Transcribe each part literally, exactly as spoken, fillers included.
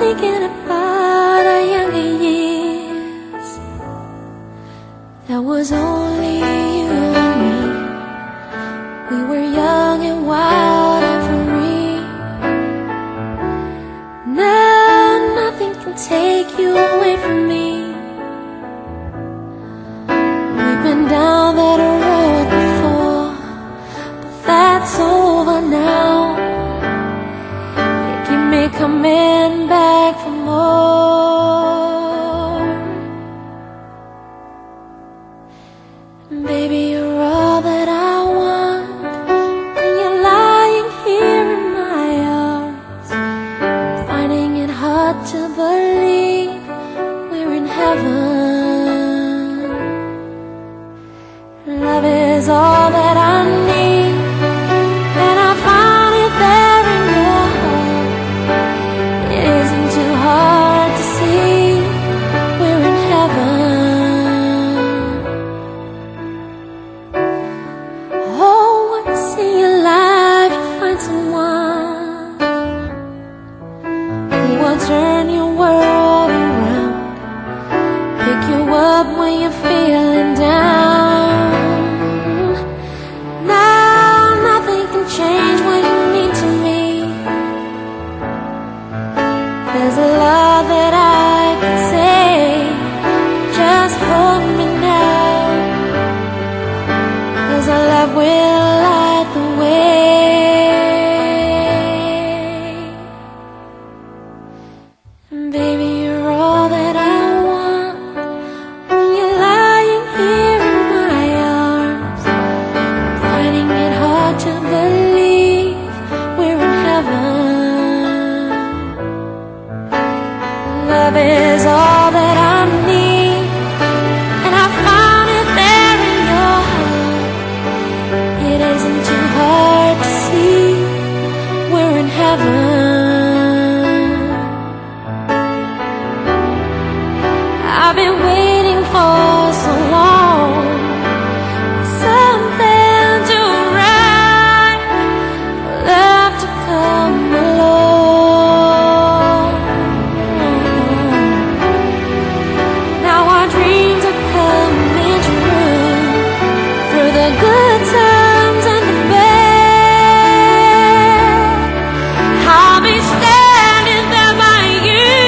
thinking about our younger years. That was only you and me. We were young and wild and free. Now nothing can take you away from me. We've been down that road before, but that's over now. You keep me coming back for more. Baby, you're all that I want, and you're lying here in my arms. I'm finding it hard to believe we're in heaven. Love is all that I need, and I found it there in your heart. It isn't too hard to see we're in heaven. Oh, once in your life you find someone who will turn your world around, pick you up when you're feeling down. Change what you mean to me. There's a love that I could say, just hold me now, 'cause our love will light the way. And baby, you're all that I want when you're lying here in my arms. I'm finding it hard to believe love is all that I need, and I found it there in your heart. It isn't too hard to see we're in heaven. I've been waiting for so long, something to right, for love to come along. The good times and the bad, I'll be standing there by you.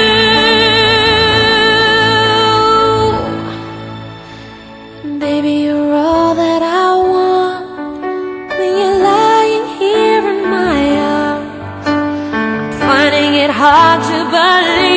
Baby, you're all that I want when you're lying here in my arms. I'm finding it hard to believe